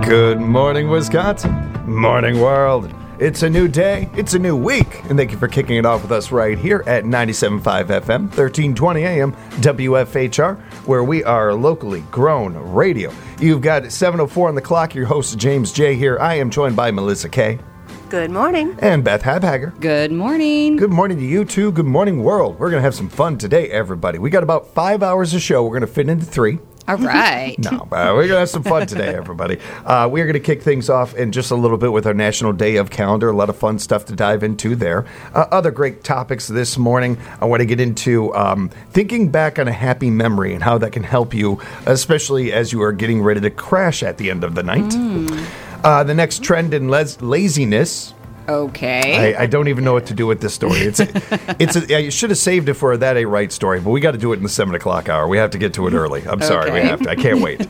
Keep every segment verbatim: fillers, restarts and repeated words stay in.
Good morning, Wisconsin. Morning, world. It's a new day. It's a new week. And thank you for kicking it off with us right here at ninety-seven point five F M, thirteen twenty A M, W F H R, where we are locally grown radio. You've got seven oh four on the clock. Your host, James J. here. I am joined by Melissa K. Good morning. And Beth Habhager. Good morning. Good morning to you too. Good morning, world. We're going to have some fun today, everybody. We got about five hours of show. We're going to fit into three. All right. No, uh, we're going to have some fun today, everybody. Uh, we're going to kick things off in just a little bit with our National Day of Calendar. A lot of fun stuff to dive into there. Uh, other great topics this morning. I want to get into um, thinking back on a happy memory and how that can help you, especially as you are getting ready to crash at the end of the night. Mm. Uh, the next trend in les- laziness. Okay. I, I don't even know what to do with this story. It's a, it's a, I should have saved it for that a right story, but we got to do it in the seven o'clock hour. We have to get to it early. I'm sorry, okay. we have to. I can't wait.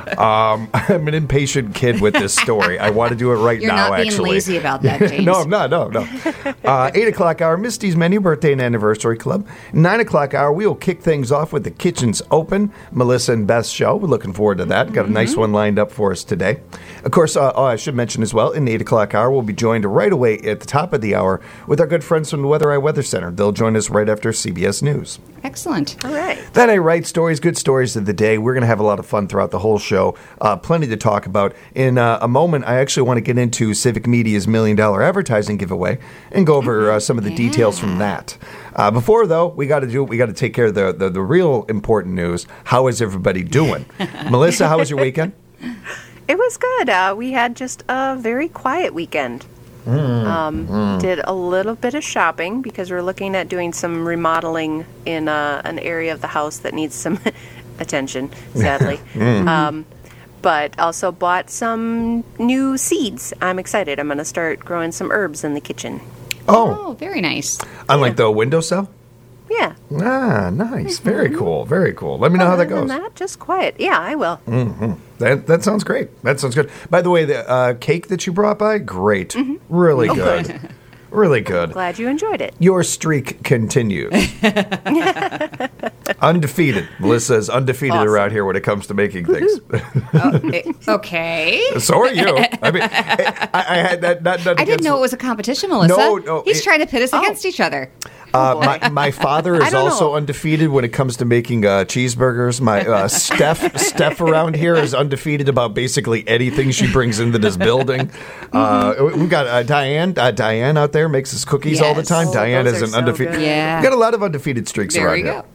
Um, I'm an impatient kid with this story. I want to do it right You're now. not being actually, lazy about that, James. no, I'm not. No, no. Uh, Eight o'clock hour, Misty's Menu Birthday and Anniversary Club. Nine o'clock hour, we will kick things off with the Kitchens Open, Melissa and Beth's show. We're looking forward to that. Got a nice mm-hmm. one lined up for us today. Of course, uh, oh, I should mention as well. In the eight o'clock hour, we'll be joined right away at the top of the hour with our good friends from the Weather Eye Weather Center. They'll join us right after C B S News. Excellent. All right. That ain't right stories, good stories of the day. We're going to have a lot of fun throughout the whole show. Uh, plenty to talk about. In uh, a moment, I actually want to get into Civic Media's Million Dollar Advertising Giveaway and go over uh, some of the yeah. details from that. Uh, before, though, we got to do we got to take care of the, the, the real important news. How is everybody doing? Melissa, how was your weekend? It was good. Uh, we had just a very quiet weekend. Mm, um, mm. Did a little bit of shopping because we're looking at doing some remodeling in uh, an area of the house that needs some attention, sadly. mm. um, but also bought some new seeds. I'm excited. I'm going to start growing some herbs in the kitchen. Oh, oh very nice. Unlike yeah. the windowsill? Yeah. Ah, nice. Mm-hmm. Very cool. Very cool. Let me know Other how that goes. Than that, just quiet. Yeah, I will. Mm-hmm. That that sounds great. That sounds good. By the way, the uh, cake that you brought by, great. Mm-hmm. Really oh, good. good. Really good. Glad you enjoyed it. Your streak continues. Undefeated. Melissa is undefeated awesome. around here when it comes to making things. oh, okay. So are you. I mean, I, I had that. Not, not I didn't know it was a competition, Melissa. No, no. He's it, trying to pit us oh. against each other. Uh, my, my father is also know. undefeated when it comes to making uh, cheeseburgers. My uh, Steph Steph around here is undefeated about basically anything she brings into this building. Mm-hmm. Uh, we've got uh, Diane. Uh, Diane out there makes us cookies yes. all the time. Oh, Diane is an so undefeated. Good. Yeah. We've got a lot of undefeated streaks there around here.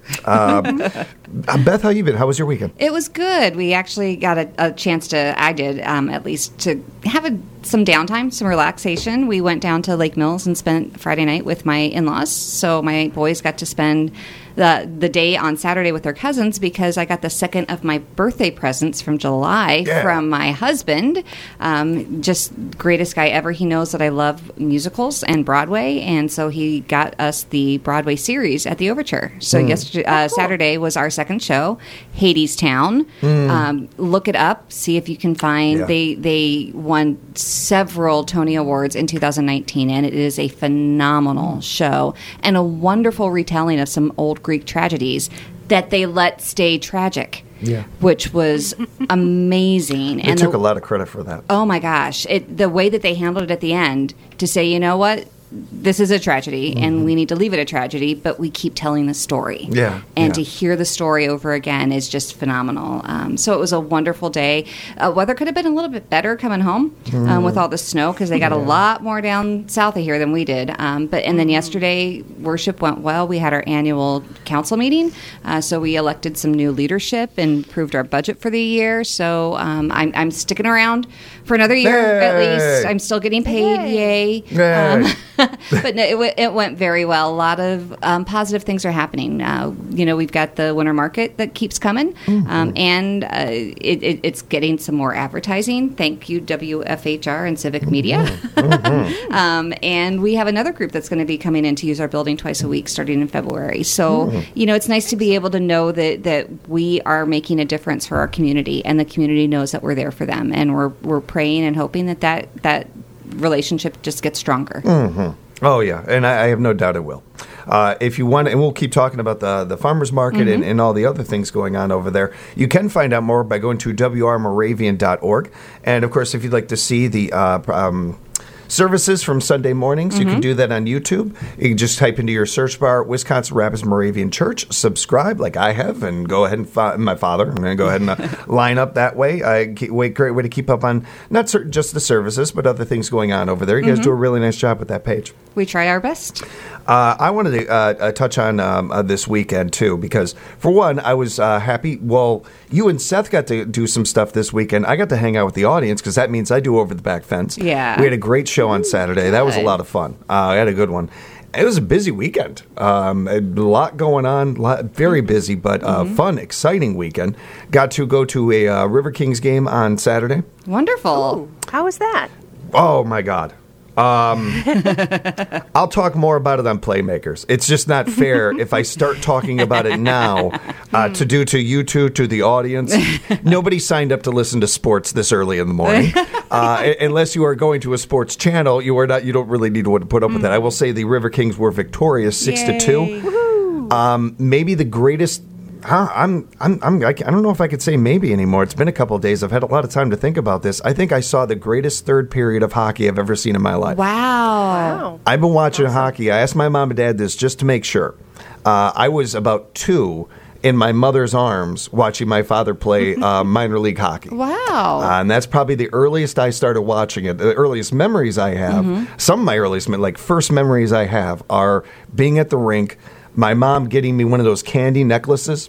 Uh, Beth, how you been? How was your weekend? It was good. We actually got a, a chance to, I did um, at least, to have a, some downtime, some relaxation. We went down to Lake Mills and spent Friday night with my in-laws. So my boys got to spend the the day on Saturday with their cousins because I got the second of my birthday presents from July yeah. from my husband. Um, just greatest guy ever. He knows that I love musicals and Broadway, and so he got us the Broadway series at the Overture. So mm. yesterday, uh, oh, cool. Saturday was our second show, Hadestown. Mm. Um, look it up, see if you can find. Yeah. They they won several Tony Awards in two thousand nineteen, and it is a phenomenal mm. show and a wonderful retelling of some old Greek tragedies that they let stay tragic, yeah. which was amazing. They and took the, a lot of credit for that. Oh my gosh. It, the way that they handled it at the end to say, you know what, this is a tragedy, mm-hmm. and we need to leave it a tragedy, but we keep telling the story. Yeah, and yeah. to hear the story over again is just phenomenal. Um, so it was a wonderful day. Uh, weather could have been a little bit better coming home mm. um, with all the snow because they got yeah. a lot more down south of here than we did. Um, but and then yesterday, worship went well. We had our annual council meeting, uh, so we elected some new leadership and approved our budget for the year. So um, I'm, I'm sticking around for another year hey. at least. I'm still getting paid. Yay! Hey. Um, but no, it, w- it went very well. A lot of um, positive things are happening. Uh, you know, we've got the winter market that keeps coming, mm-hmm. um, and uh, it, it, it's getting some more advertising. Thank you, W F H R and Civic Media. Mm-hmm. um, and we have another group that's going to be coming in to use our building twice a week starting in February. So, mm-hmm. you know, it's nice to be able to know that, that we are making a difference for our community, and the community knows that we're there for them. And we're we're praying and hoping that that, that relationship just gets stronger. Mm-hmm. Oh, yeah, and I, I have no doubt it will. Uh, if you want, and we'll keep talking about the the farmers market mm-hmm. and, and all the other things going on over there. You can find out more by going to W R Moravian dot org. And, of course, if you'd like to see the uh, um, services from Sunday mornings, mm-hmm. you can do that on YouTube. You can just type into your search bar Wisconsin Rapids Moravian Church, subscribe like I have, and go ahead and fo- my father. I'm going to go ahead and uh, line up that way. I wait, great way to keep up on not cer- just the services, but other things going on over there. You guys mm-hmm. do a really nice job with that page. We try our best. Uh, I wanted to uh, uh, touch on um, uh, this weekend, too, because, for one, I was uh, happy. Well, you and Seth got to do some stuff this weekend. I got to hang out with the audience because that means I do Over the Back Fence. Yeah. We had a great show on Saturday. That was a lot of fun. Uh, I had a good one. It was a busy weekend. Um, a lot going on, lot, very busy, but uh, mm-hmm. fun, exciting weekend. Got to go to a uh, River Kings game on Saturday. Wonderful. Ooh, how was that? Oh, my God. Um, I'll talk more about it on Playmakers. It's just not fair if I start talking about it now uh, to do to you two, to the audience. Nobody signed up to listen to sports this early in the morning. Uh, unless you are going to a sports channel, you are not. You don't really need to put up with that. I will say the River Kings were victorious, six to two. Um, maybe the greatest. Huh, I'm, I'm, I'm, I don't know if I could say maybe anymore. It's been a couple of days. I've had a lot of time to think about this. I think I saw the greatest third period of hockey I've ever seen in my life. Wow. wow. I've been watching awesome. hockey. I asked my mom and dad this just to make sure. Uh, I was about two in my mother's arms watching my father play uh, minor league hockey. Wow. Uh, and that's probably the earliest I started watching it. The earliest memories I have, mm-hmm. some of my earliest, like first memories I have are being at the rink, my mom getting me one of those candy necklaces,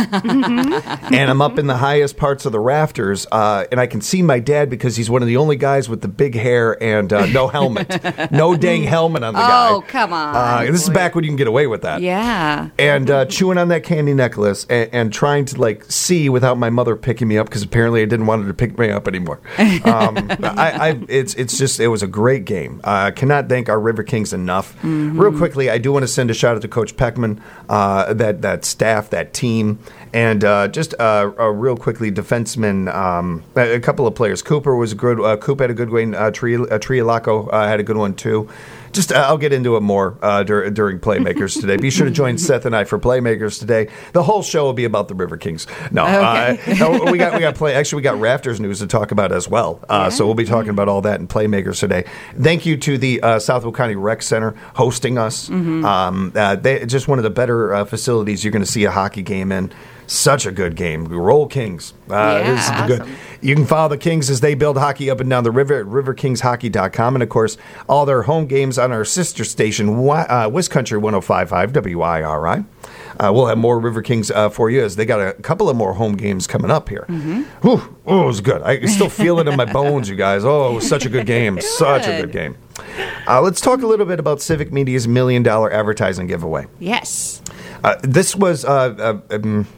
and I'm up in the highest parts of the rafters, uh, and I can see my dad because he's one of the only guys with the big hair and uh, no helmet. No dang helmet on the guy. Oh, come on. Uh, this is back when you can get away with that. Yeah. And uh, chewing on that candy necklace and, and trying to, like, see without my mother picking me up because apparently I didn't want her to pick me up anymore. Um, I, I, it's, it's just, it was a great game. I uh, cannot thank our River Kings enough. Mm-hmm. Real quickly, I do want to send a shout out to Coach Peck. Uh, that that staff, that team, and uh, just uh, uh, real quickly, defensemen. Um, a couple of players. Cooper was good. Uh, Coop had a good one. Uh, Tri- uh, Triolaco uh, had a good one too. Just uh, I'll get into it more uh, dur- during Playmakers today. Be sure to join Seth and I for Playmakers today. The whole show will be about the River Kings. No, okay. uh, no we got we got play. Actually, we got Rafters news to talk about as well. Uh, yeah. So we'll be talking about all that in Playmakers today. Thank you to the uh, Southwold County Rec Center hosting us. Mm-hmm. Um, uh, they just one of the better uh, facilities you're going to see a hockey game in. Such a good game. Roll Kings. Uh, yeah, this is awesome. good. You can follow the Kings as they build hockey up and down the river at river kings hockey dot com. And, of course, all their home games on our sister station, uh, Wiscountry one oh five point five W I R I. Uh, we'll have more River Kings uh, for you as they got a couple of more home games coming up here. Mm-hmm. Whew, oh, it was good. I still feel it in my bones, you guys. Oh, it was such a good game. Such a good game. Uh, let's talk a little bit about Civic Media's Million Dollar Advertising Giveaway. Yes. Uh, this was... Uh, uh, um,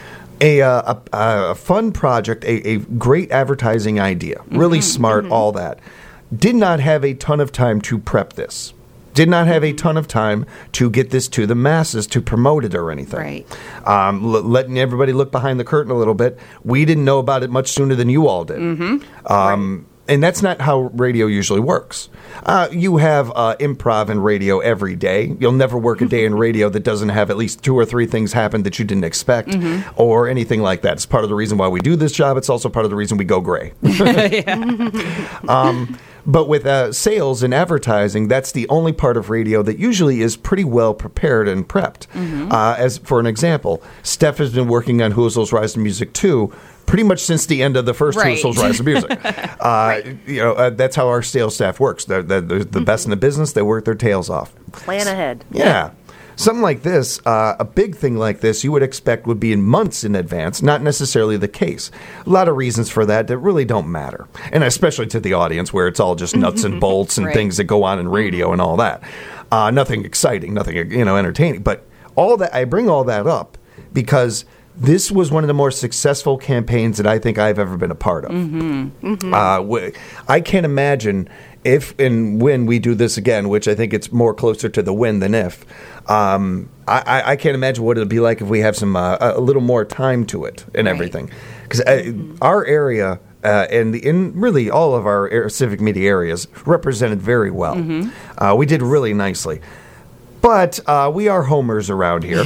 A, uh, a, a fun project, a, a great advertising idea, really mm-hmm, smart, mm-hmm. all that. Did not have a ton of time to prep this. Did not have a ton of time to get this to the masses, to promote it or anything. Right. Um, l- letting everybody look behind the curtain a little bit. We didn't know about it much sooner than you all did. Mm-hmm. Um, right. And that's not how radio usually works. Uh, you have uh, improv in radio every day. You'll never work a day in radio that doesn't have at least two or three things happen that you didn't expect mm-hmm. or anything like that. It's part of the reason why we do this job. It's also part of the reason we go gray. um, but with uh, sales and advertising, that's the only part of radio that usually is pretty well prepared and prepped. Mm-hmm. Uh, as for an example, Steph has been working on Whoozles Rise to Music two pretty much since the end of the first right. Whoozles Rise to Music. Uh, right. You know, uh, that's how our sales staff works. They're, they're, they're the mm-hmm. best in the business. They work their tails off. Plan ahead. Yeah. Something like this, uh, a big thing like this, you would expect would be in months in advance, not necessarily the case. A lot of reasons for that that really don't matter. And especially to the audience where it's all just nuts and bolts and right. things that go on in radio and all that. Uh, nothing exciting, nothing, you know, entertaining. But all that, I bring all that up because this was one of the more successful campaigns that I think I've ever been a part of. Mm-hmm. Mm-hmm. Uh, w- I can't imagine if and when we do this again, which I think it's more closer to the when than if. Um, I, I can't imagine what it would be like if we have some uh, a little more time to it and right. everything. Because uh, mm-hmm. our area, uh, and in really all of our air, civic media areas represented very well. Mm-hmm. Uh, we did really nicely. But uh, we are homers around here.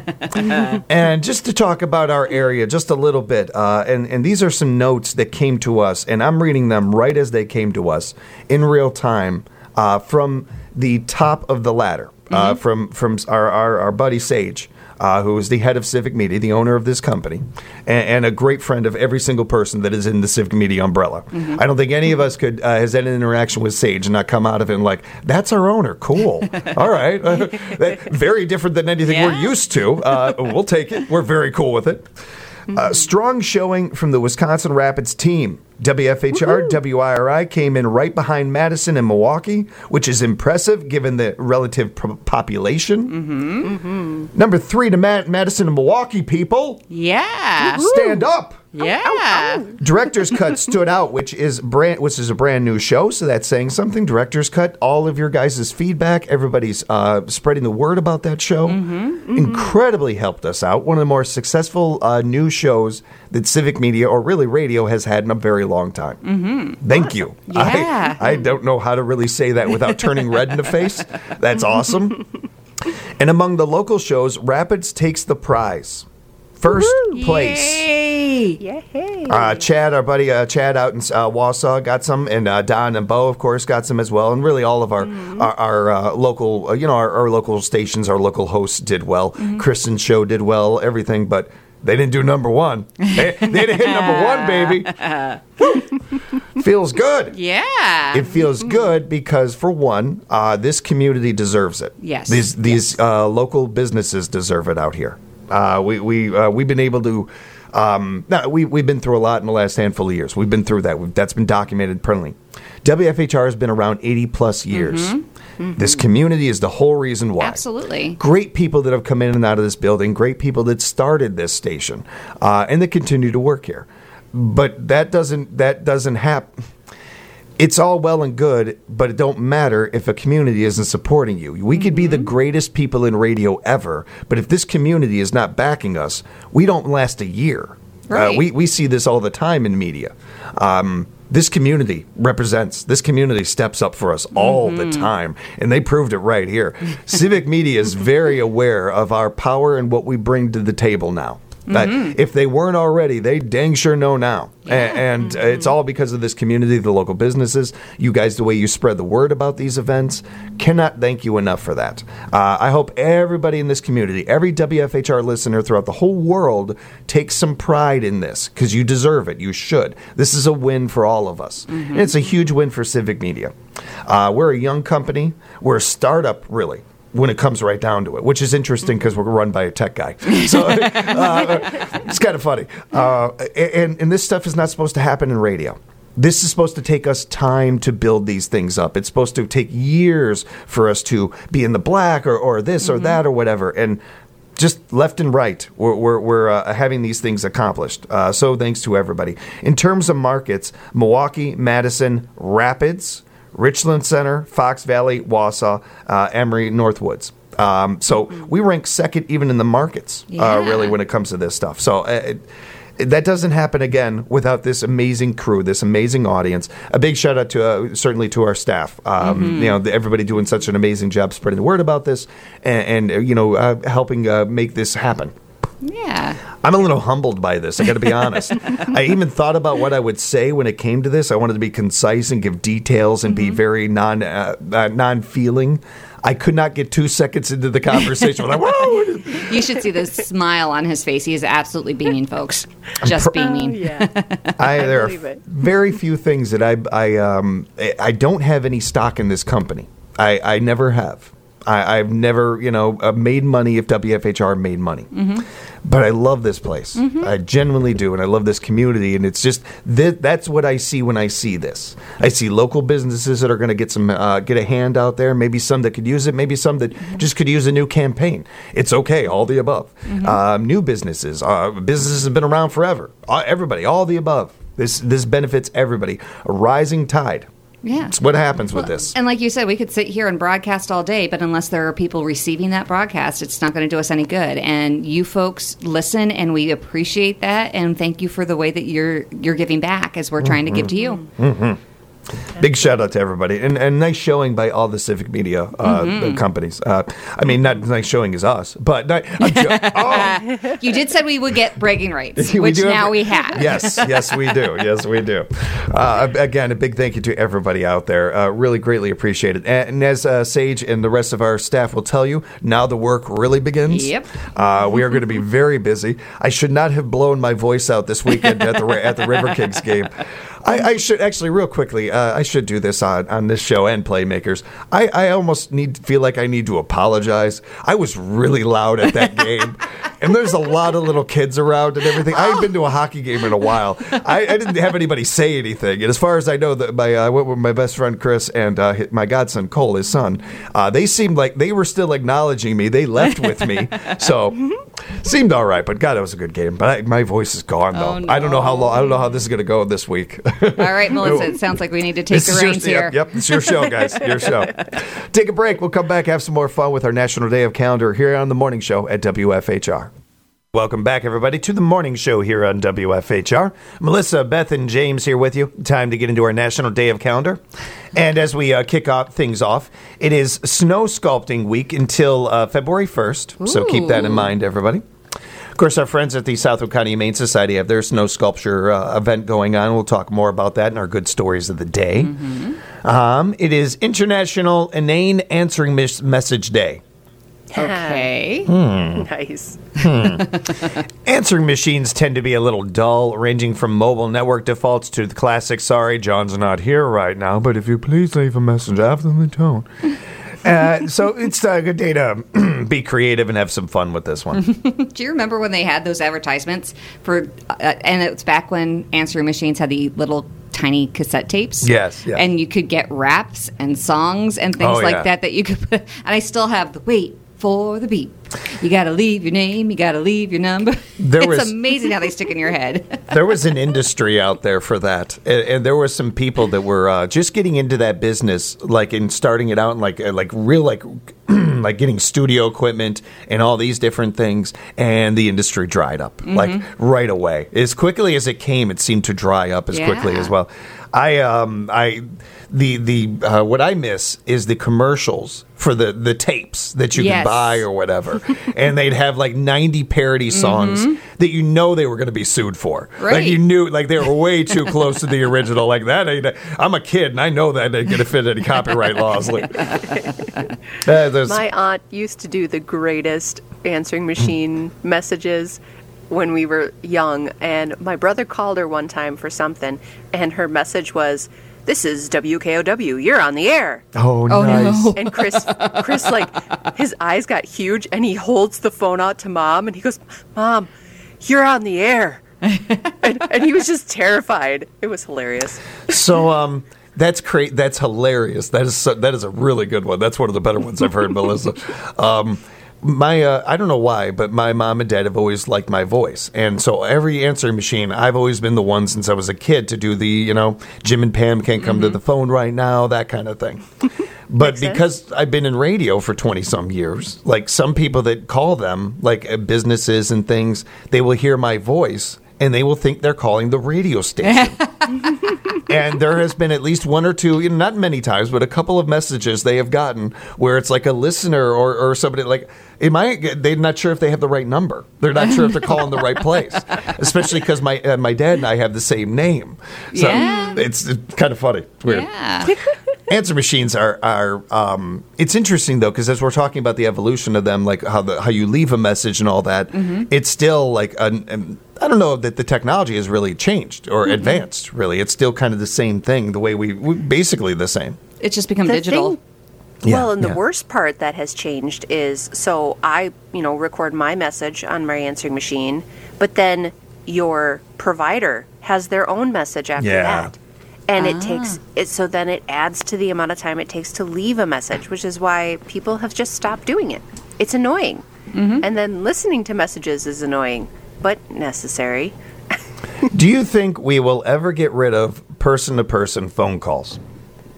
And just to talk about our area just a little bit, uh, and, and these are some notes that came to us, and I'm reading them right as they came to us in real time uh, from the top of the ladder, mm-hmm. uh, from, from our, our, our buddy Sage. Uh, who is the head of Civic Media, the owner of this company, and, and a great friend of every single person that is in the Civic Media umbrella. Mm-hmm. I don't think any of us could uh, has had an interaction with Sage and not come out of it and like, that's our owner, cool. All right. Uh, that, very different than anything yeah. we're used to. Uh, we'll take it. We're very cool with it. Uh, strong showing from the Wisconsin Rapids team. W F H R, Woo-hoo. W I R I came in right behind Madison and Milwaukee, which is impressive given the relative pro- population. Mm-hmm. Mm-hmm. Number three to Ma- Madison and Milwaukee, people. Yeah. Woo-hoo. Stand up. Yeah. Ow, ow, ow. Director's Cut stood out, which is brand, which is a brand new show, so that's saying something. Director's Cut, all of your guys' feedback, everybody's uh, spreading the word about that show. Mm-hmm, mm-hmm. Incredibly helped us out. One of the more successful uh, new shows that Civic Media, or really radio, has had in a very long time. Mm-hmm. Thank awesome. you. Yeah. I, I don't know how to really say that without turning red in the face. That's awesome. And among the local shows, Rapids takes the prize. First Woo-hoo. place. Yay! Yay! Uh, Chad, our buddy uh, Chad out in uh, Wausau got some, and uh, Don and Bo, of course, got some as well. And really, all of our mm-hmm. our, our uh, local, uh, you know, our, our local stations, our local hosts did well. Mm-hmm. Kristen's show did well, everything, but they didn't do number one. They, they didn't hit number one, baby. Feels good. Yeah. It feels good because, for one, uh, this community deserves it. Yes. These these yes. Uh, local businesses deserve it out here. Uh, we we uh, we've been able to. Um, no, we we've been through a lot in the last handful of years. We've been through that. We've, that's been documented permanently. W F H R has been around eighty plus years. Mm-hmm. Mm-hmm. This community is the whole reason why. Absolutely. Great people that have come in and out of this building. Great people that started this station, uh, and that continue to work here. But that doesn't that doesn't happen. It's all well and good, but it don't matter if a community isn't supporting you. We could mm-hmm. be the greatest people in radio ever, but if this community is not backing us, we don't last a year. Right. Uh, we, we see this all the time in media. Um, this community represents, this community steps up for us all mm-hmm. the time, and they proved it right here. Civic Media is very aware of our power and what we bring to the table now. Mm-hmm. If they weren't already, they dang sure know now. Yeah. And, and mm-hmm. it's all because of this community, the local businesses, you guys, the way you spread the word about these events. Cannot thank you enough for that. Uh, I hope everybody in this community, every W F H R listener throughout the whole world, takes some pride in this, because you deserve it. You should. This is a win for all of us. Mm-hmm. And it's a huge win for Civic Media. Uh, we're a young company. We're a startup, really, when it comes right down to it, which is interesting because we're run by a tech guy. So uh, it's kind of funny. Uh, and, and this stuff is not supposed to happen in radio. This is supposed to take us time to build these things up. It's supposed to take years for us to be in the black or, or this mm-hmm. or that or whatever. And just left and right, we're, we're, we're uh, having these things accomplished. Uh, so thanks to everybody. In terms of markets, Milwaukee, Madison, Rapids, Richland Center, Fox Valley, Wausau, uh, Emory, Northwoods. Um, so we rank second even in the markets, yeah. uh, really, when it comes to this stuff. So uh, it, it, that doesn't happen again without this amazing crew, this amazing audience. A big shout out to uh, certainly to our staff. Um, mm-hmm. You know, the, everybody doing such an amazing job spreading the word about this and, and uh, you know, uh, helping uh, make this happen. Yeah. I'm a little humbled by this, I got to be honest. I even thought about what I would say when it came to this. I wanted to be concise and give details and mm-hmm. be very non uh, uh, non-feeling. I could not get two seconds into the conversation. Like, whoa! You should see the smile on his face. He is absolutely beaming, folks. Just pr- beaming. Oh, yeah. I, I there believe are it. very few things that I I um I don't have any stock in this company. I, I never have. I, I've never, you know, uh, made money if W F H R made money. Mm-hmm. But I love this place. Mm-hmm. I genuinely do, and I love this community. And it's just th- that's what I see when I see this. I see local businesses that are going to get some, uh, get a hand out there. Maybe some that could use it. Maybe some that mm-hmm. just could use a new campaign. It's okay, all the above. Mm-hmm. Uh, new businesses, uh, businesses have been around forever. Uh, everybody, all the above. This this benefits everybody. A rising tide. Yeah. It's what happens with Well, this. And like you said, we could sit here and broadcast all day, but unless there are people receiving that broadcast, it's not going to do us any good. And you folks listen, and we appreciate that. And thank you for the way that you're you're giving back as we're mm-hmm. trying to give to you. Mm-hmm. Big shout out to everybody, and, and nice showing by all the civic media uh, mm-hmm. companies. Uh, I mean, not nice showing is us, but not, jo- oh. You did said we would get bragging rights, we which do now have, we have. Yes, yes, we do. Yes, we do. Uh, again, a big thank you to everybody out there. Uh, really greatly appreciate it. And, and as uh, Sage and the rest of our staff will tell you, now the work really begins. Yep. Uh, we are going to be very busy. I should not have blown my voice out this weekend at the at the River Kings game. I, I should actually, real quickly, uh, I should do this on, on this show and Playmakers. I, I almost need feel like I need to apologize. I was really loud at that game, and there's a lot of little kids around and everything. I haven't been to a hockey game in a while. I, I didn't have anybody say anything, and as far as I know, that my uh, I went with my best friend Chris and uh, my godson Cole, his son. Uh, they seemed like they were still acknowledging me. They left with me, so seemed all right. But God, it was a good game. But I, my voice is gone though. Oh, no. I don't know how long. I don't know how this is going to go this week. All right, Melissa, it sounds like we need to take This the is your- reins here. Yep, yep, it's your show, guys. Your show. Take a break. We'll come back, have some more fun with our National Day of Calendar here on the Morning Show at W F H R. Welcome back, everybody, to the Morning Show here on W F H R. Melissa, Beth, and James here with you. Time to get into our National Day of Calendar. And as we uh, kick off things off, it is Snow Sculpting Week until uh, February first. Ooh. So keep that in mind, everybody. Of course, our friends at the Southwood County Humane Society have their snow sculpture uh, event going on. We'll talk more about that in our good stories of the day. Mm-hmm. Um, it is International Inane Answering Mes- Message Day. Okay. Hmm. Nice. Hmm. Answering machines tend to be a little dull, ranging from mobile network defaults to the classic, sorry, John's not here right now, but if you please leave a message after the tone. Uh, so it's a good day to be creative and have some fun with this one. Do you remember when they had those advertisements for, uh, and it was back when answering machines had the little tiny cassette tapes? Yes, yes. And you could get raps and songs and things Oh, like yeah. that that you could put, and I still have the wait for the beep. You got to leave your name, you got to leave your number. There it's was- amazing how they stick in your head. There was an industry out there for that, and, and there were some people that were uh, just getting into that business, like in starting it out, and like uh, like real like like getting studio equipment and all these different things, and the industry dried up mm-hmm. like right away. As quickly as it came, it seemed to dry up as Yeah. quickly as well. I um I the the uh, what I miss is the commercials for the the tapes that you Yes. can buy or whatever, and they'd have like ninety parody songs Mm-hmm. that you know they were going to be sued for. Right. Like you knew, like they were way too close to the original. Like that, ain't, I'm a kid and I know that ain't going to fit any copyright laws. Like, uh, there's- My aunt used to do the greatest answering machine messages when we were young, and my brother called her one time for something, and her message was, "This is W K O W, you're on the air." oh, Oh, nice. no. And Chris, Chris, like, his eyes got huge, and he holds the phone out to Mom, and he goes, "Mom, you're on the air." and, and he was just terrified. It was hilarious. So um, that's cra- That's hilarious. That is so, that is a really good one. That's one of the better ones I've heard, Melissa. Um, my uh, I don't know why, but my mom and dad have always liked my voice, and so every answering machine, I've always been the one since I was a kid to do the, you know, Jim and Pam can't come Mm-hmm. to the phone right now, that kind of thing. But Makes sense. because I've been in radio for twenty some years, like some people that call them, like uh, businesses and things, they will hear my voice and they will think they're calling the radio station. And there has been at least one or two, you know, not many times, but a couple of messages they have gotten where it's like a listener or, or somebody like, am I, they're not sure if they have the right number. They're not sure if they're calling the right place, especially because my uh, my dad and I have the same name. So Yeah. it's, it's kind of funny. It's weird. Yeah. Answer machines are are um, it's interesting though, because as we're talking about the evolution of them, like how the how you leave a message and all that, Mm-hmm. it's still like an, an, I don't know that the technology has really changed or Mm-hmm. advanced. Really, it's still kind of the same thing. The way we, we basically the same. It's just become The digital. thing- Yeah, well, and the yeah. worst part that has changed is, so I, you know, record my message on my answering machine, but then your provider has their own message after Yeah. that. And it takes it, so then it adds to the amount of time it takes to leave a message, which is why people have just stopped doing it. It's annoying. And then listening to messages is annoying, but necessary. Do you think we will ever get rid of person to person phone calls?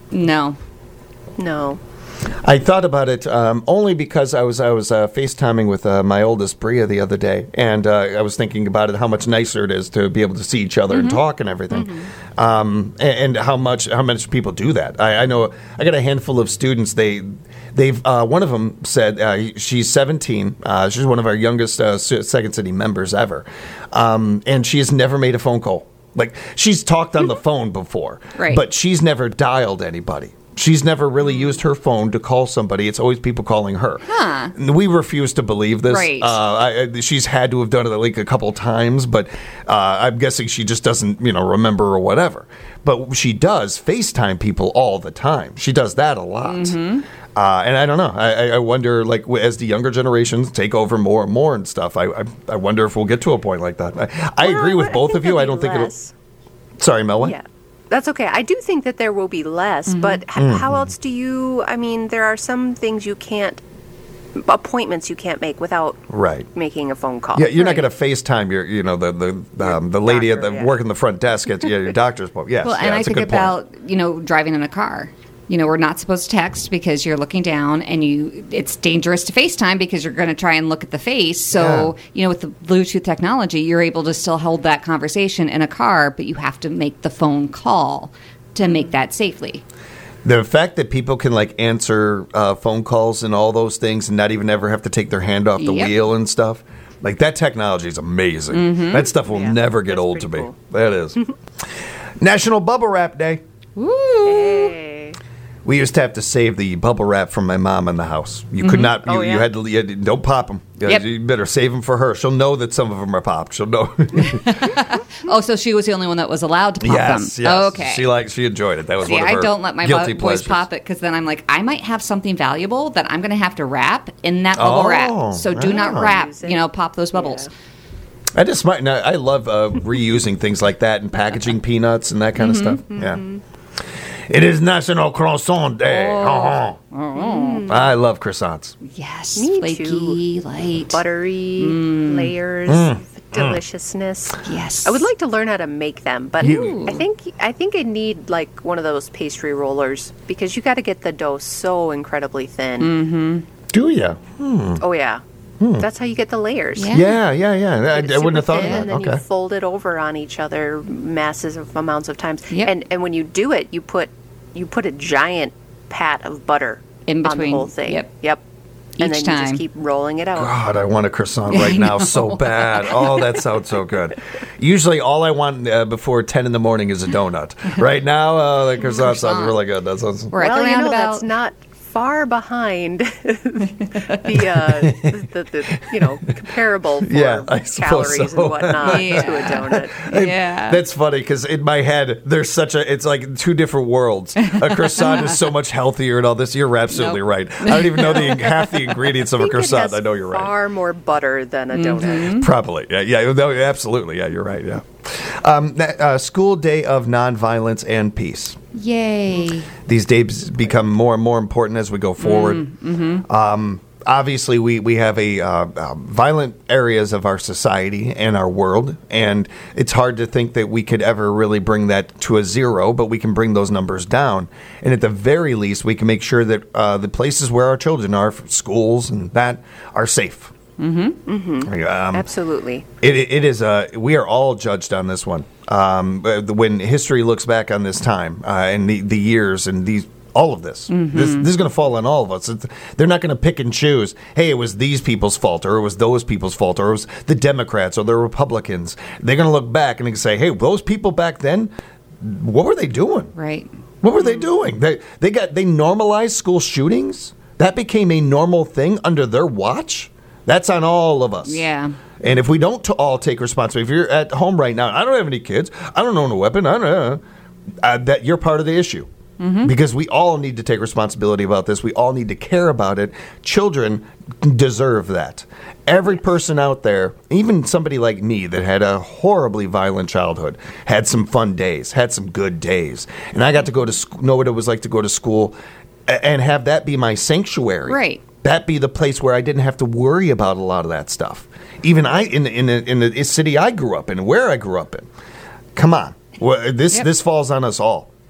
No. No. I thought about it um, only because I was I was uh, FaceTiming with uh, my oldest Bria the other day, and uh, I was thinking about it, how much nicer it is to be able to see each other Mm-hmm. and talk and everything, mm-hmm. um, and, and how much how much people do that. I, I know I got a handful of students. They they've uh, one of them said uh, she's seventeen. Uh, she's one of our youngest uh, Second City members ever, um, and she has never made a phone call. Like, she's talked on the phone before, Right. but she's never dialed anybody. She's never really used her phone to call somebody. It's always people calling her. Huh. We refuse to believe this. Right. Uh, I, I- she's had to have done it like a couple times, but uh, I'm guessing she just doesn't, you know, remember or whatever. But she does FaceTime people all the time. She does that a lot. Mm-hmm. Uh, and I don't know. I, I wonder, like, w- as the younger generations take over more and more and stuff, I, I, I wonder if we'll get to a point like that. I, I Well, agree with I both think of you. there'll I be don't think it'll. less. Sorry, Mel. What? Yeah. That's okay. I do think that there will be less, Mm-hmm. but h- Mm-hmm. how else do you? I mean, there are some things you can't, appointments you can't make without Right. making a phone call. Yeah, you're not Right. going to FaceTime your, you know, the the um, the lady doctor, at the yeah. working the front desk at yeah, your doctor's appointment. Yes, Well, yeah, and I that's a think good point. about, you know, driving in a car. You know, we're not supposed to text because you're looking down, and you it's dangerous to FaceTime because you're going to try and look at the face. So, Yeah. you know, with the Bluetooth technology, you're able to still hold that conversation in a car, but you have to make the phone call to make that safely. The fact that people can like answer uh, phone calls and all those things and not even ever have to take their hand off the Yep. wheel and stuff, like that technology is amazing. Mm-hmm. That stuff will Yeah, never get that's old to me. pretty cool. That is. National Bubble Wrap Day. Hey. We used to have to save the bubble wrap from my mom in the house. You could not. You, Oh, you yeah? had to. You had to- don't pop them. Yep. You better save them for her. She'll know that some of them are popped. She'll know. Oh, so she was the only one that was allowed to pop yes. them. Yes. Okay. She liked. She enjoyed it. That was See, one of I her don't let my guilty bo- boys pleasures. pop it because then I'm like, I might have something valuable that I'm going to have to wrap in that bubble Oh, wrap. So do not oh. wrap, Use it. you know, pop those bubbles. Yeah. I just might. no, I love uh, reusing things like that and packaging peanuts and that kind of stuff. Yeah. It is National Croissant Day. Uh-huh. I love croissants. Yes, Me flaky, too. light. Buttery layers, Mm. deliciousness. Yes. I would like to learn how to make them, but You- I think I think I need like one of those pastry rollers because you got to get the dough so incredibly thin. Do you? Oh yeah, that's how you get the layers. Yeah. Yeah, yeah, yeah. I, Get it I wouldn't have super thought thin, of and that. then Okay. you fold it over on each other massive amounts of times. Yep. And and when you do it, you put you put a giant pat of butter In on the between. whole thing. Yep. Yep. And Each then you time. just keep rolling it out. God, I want a croissant Yeah, right I now know. so bad. Oh, that sounds so good. Usually, all I want uh, before ten in the morning is a donut. Right now, uh, the croissant sounds Croissant. really good. That sounds. We're at well, the you know, roundabout. that's not far behind the, uh, the, the, the you know comparable for Yeah, I suppose calories so. and whatnot Yeah. to a donut. yeah. That's funny because in my head, there's such a, it's like two different worlds. A croissant is so much healthier and all this. You're absolutely Nope. right. I don't even know the half the ingredients of a I think it croissant. has I know you're right. Far more butter than a donut. Probably. Yeah, yeah, no, absolutely. Yeah, you're right. Yeah. Um, that, uh, School Day of Nonviolence and Peace. Yay. These days become more and more important as we go forward. Um, obviously, we, we have a uh, uh, violent areas of our society and our world, and it's hard to think that we could ever really bring that to a zero, but we can bring those numbers down. And at the very least, we can make sure that uh, the places where our children are, schools and that, are safe. Mm-hmm. Mm-hmm. Um, Absolutely. it, it is. Uh, we are all judged on this one. Um, uh, when history looks back on this time uh, and the, the years and these, all of this, this, this is going to fall on all of us. It's, they're not going to pick and choose. Hey, it was these people's fault, or it was those people's fault, or it was the Democrats or the Republicans. They're going to look back and they can say, "Hey, those people back then, what were they doing? Right. What were they doing? They they got they normalized school shootings. That became a normal thing under their watch." That's on all of us. Yeah. And if we don't to all take responsibility, if you're at home right now, I don't have any kids, I don't own a weapon, I don't know, uh, that you're part of the issue. Mm-hmm. Because we all need to take responsibility about this. We all need to care about it. Children deserve that. Every person out there, even somebody like me that had a horribly violent childhood, had some fun days, had some good days. And I got to go to school, know what it was like to go to school a- and have that be my sanctuary. Right. That be the place where I didn't have to worry about a lot of that stuff. Even I, in the, in the, in the city I grew up in, where I grew up in. Come on, well, this Yep. this falls on us all.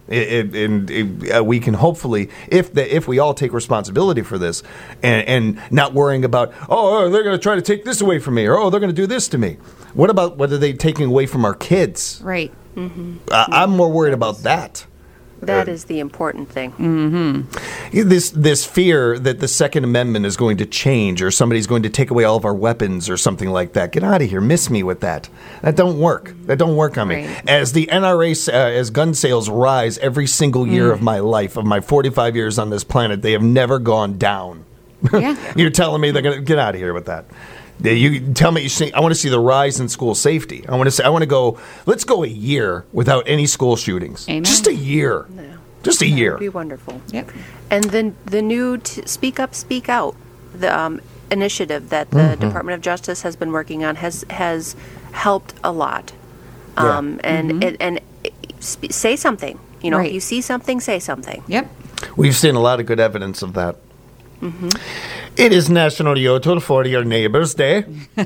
It, it, and it, uh, we can hopefully, if the, if we all take responsibility for this, and, and not worrying about, oh, oh they're going to try to take this away from me, or oh, they're going to do this to me. What about what are they taking away from our kids? Right. Mm-hmm. Uh, I'm more worried about that. That Uh, is the important thing. Mm-hmm. This this fear that the Second Amendment is going to change, or somebody's going to take away all of our weapons, or something like that. Get out of here! Miss me with that. That don't work. That don't work on me. Right. As the N R A, uh, as gun sales rise every single year Mm. of my life, of my forty-five years on this planet, they have never gone down. Yeah. You're telling me they're going to get out of here with that? You tell me you see. I want to see the rise in school safety. I want to say. I want to go. Let's go a year without any school shootings. Amen. Just a year. No. Just a That year. would be wonderful. Yep. And then the new t- Speak Up, Speak Out, the um, initiative that the Mm-hmm. Department of Justice has been working on has has helped a lot. Yeah. Um, and it, and it, sp- say something. You know, Right. if you see something, say something. Yep. We've seen a lot of good evidence of that. Mm-hmm. It is National Yodel for Your Neighbor's Day.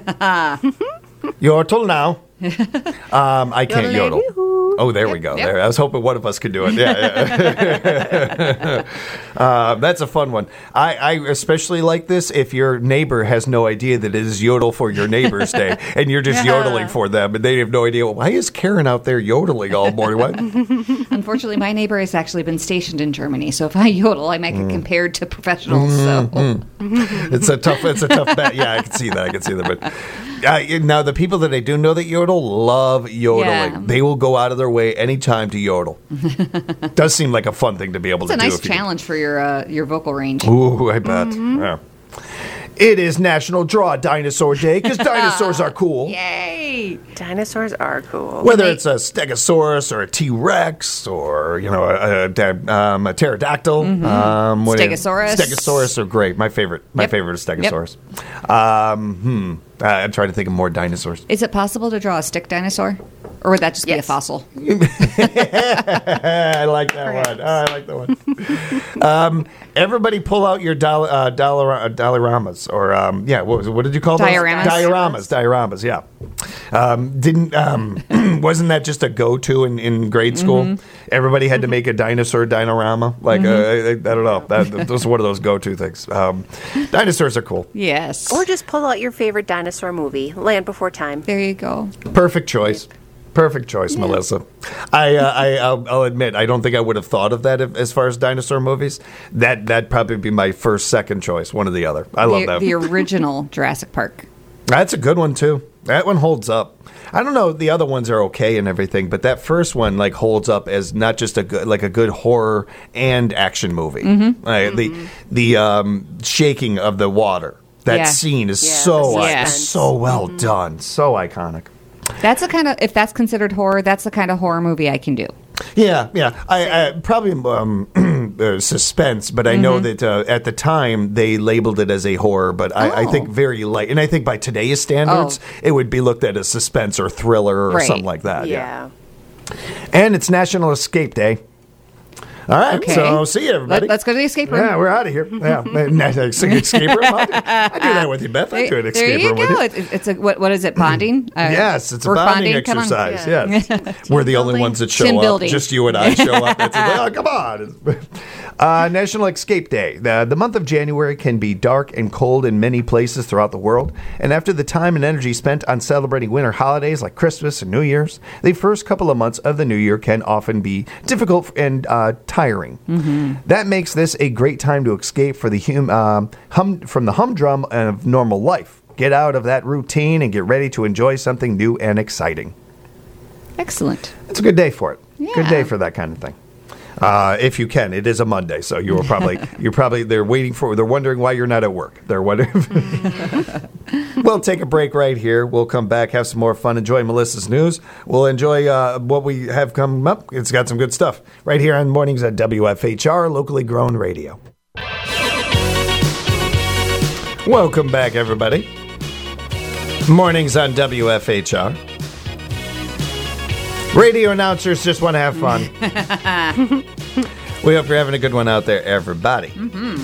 Yodel now. Um, I can't Yodel-ay, yodel. yoo-hoo. Oh, there we go. yep. There. I was hoping one of us could do it. Yeah, yeah. uh, that's a fun one. I, I especially like this if your neighbor has no idea that it is Yodel for Your Neighbor's Day, and you're just yodeling for them, and they have no idea. Why is Karen out there yodeling all morning? What? Unfortunately, my neighbor has actually been stationed in Germany, so if I yodel, I might get Mm. compared to professionals. So It's a tough. It's a tough bet. Yeah, I can see that. I can see that. But uh, now the people that I do know that yodel love yodeling. Yeah. They will go out of their way anytime to yodel. Does seem like a fun thing to be able it's a to do. nice if you can- challenge for your uh, your vocal range. Ooh, I bet. Yeah. It is National Draw Dinosaur Day because dinosaurs are cool. Yay! Dinosaurs are cool. Whether it's a Stegosaurus or a T Rex or you know a, a, um, a pterodactyl, um, what is- Stegosaurus. Stegosaurus are great. My favorite. My Yep. favorite is Stegosaurus. Um, hmm. Uh, I'm trying to think of more dinosaurs. Is it possible to draw a stick dinosaur, or would that just be a Yes. fossil? I like that Perhaps. one. Oh, I like that one. um, everybody, pull out your dollar, uh, dollar, uh, dollaramas, or um, yeah, what was it? What did you call those? Dioramas. Dioramas. Dioramas. Yeah. Um, didn't um, wasn't that just a go-to in, in grade school? Mm-hmm. Everybody had to make a dinosaur dinorama. Like uh, I, I don't know. That, those are one of those go-to things. Um, dinosaurs are cool. Yes. Or just pull out your favorite dinosaur movie, Land Before Time. there you go. Perfect choice. Perfect choice, Melissa. I, uh, I, I'll, I'll admit, I don't think I would have thought of that if, as far as dinosaur movies. That that'd probably be my first, second choice, one or the other. I love the, that. the original Jurassic Park. That's a good one too. That one holds up. I don't know. The other ones are okay and everything, but that first one like holds up as not just a good, like a good horror and action movie. Mm-hmm. Uh, The the um, shaking of the water. That Yeah. scene is Yeah, so the Yeah. suspense. so well done, so iconic. That's the kind of if that's considered horror, that's the kind of horror movie I can do. Yeah, yeah. I, I probably um, uh, suspense, but I know that uh, at the time they labeled it as a horror. But I, I Oh. think very light, and I think by today's standards, it would be looked at as suspense or thriller or Right. something like that. Yeah. Yeah. And it's National Escape Day. All right, Okay. so see you, everybody. Let, us go to the escape room. Yeah, we're out of here. Yeah, Sing escape room. I'll do, I do that with you, Beth. I do an There, escape there you room go. with you. It, it's a what? What is it? Bonding? Uh, Yes, it's a work bonding, Come on. exercise. Yeah. Yes, we're the only building. ones that show Team up. building. Just you and I show up. That's like, oh, come on. Uh, National Escape Day. The, the month of January can be dark and cold in many places throughout the world. And after the time and energy spent on celebrating winter holidays like Christmas and New Year's, the first couple of months of the new year can often be difficult and uh, tiring. That makes this a great time to escape for the hum, um, hum, from the humdrum of normal life. Get out of that routine and get ready to enjoy something new and exciting. Excellent. It's a good day for it. Yeah. Good day for that kind of thing. Uh, if you can, it is a Monday, so you were probably you're probably they're waiting for they're wondering why you're not at work. They're wondering. We'll take a break right here. We'll come back, have some more fun, enjoy Melissa's news. We'll enjoy uh, what we have come up. It's got some good stuff right here on mornings at W F H R, locally grown radio. Welcome back, everybody. Mornings on W F H R. Radio announcers just want to have fun. We hope you're having a good one out there, everybody. Mm-hmm.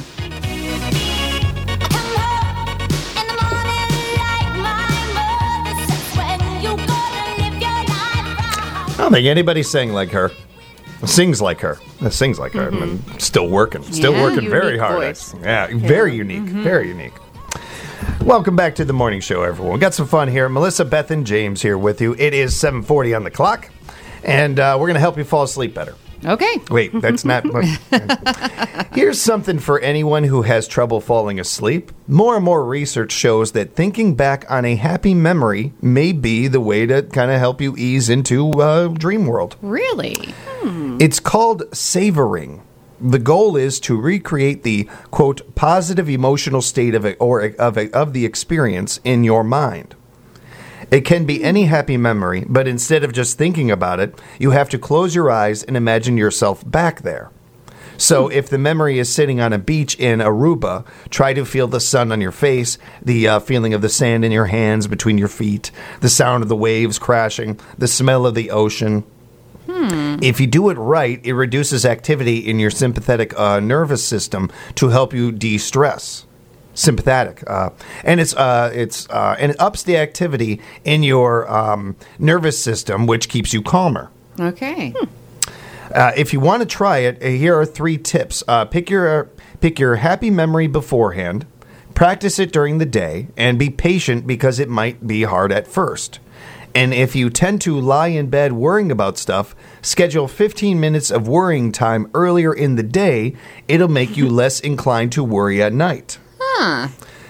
I I don't think anybody sang like her. Sings like her. Uh, Sings like her. And still working. Still Yeah. working very Unique hard. voice. Yeah, very unique. Very unique. Welcome back to the morning show, everyone. Got some fun here. Melissa, Beth, and James here with you. It is seven forty on the clock, and uh, we're going to help you fall asleep better. Okay. Wait, that's not... Here's something for anyone who has trouble falling asleep. More and more research shows that thinking back on a happy memory may be the way to kind of help you ease into uh, dream world. Really? It's called savoring. The goal is to recreate the, quote, positive emotional state of it or of, a, of the experience in your mind. It can be any happy memory, but instead of just thinking about it, you have to close your eyes and imagine yourself back there. So if the memory is sitting on a beach in Aruba, try to feel the sun on your face, the uh, feeling of the sand in your hands between your feet, the sound of the waves crashing, the smell of the ocean. Hmm. If you do it right, it reduces activity in your sympathetic uh, nervous system to help you de-stress. Sympathetic, uh, and it's uh, it's uh, and it ups the activity in your um, nervous system, which keeps you calmer. Okay. Uh, if you want to try it, uh, here are three tips. Uh, pick your pick your happy memory beforehand, practice it during the day, and be patient because it might be hard at first. And if you tend to lie in bed worrying about stuff, schedule fifteen minutes of worrying time earlier in the day. It'll make you less inclined to worry at night. Huh.